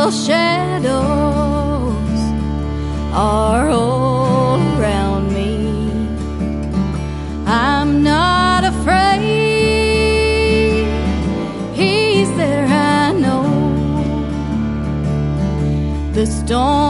evil shadows are all around me. I'm not afraid, He's there, I know. The storm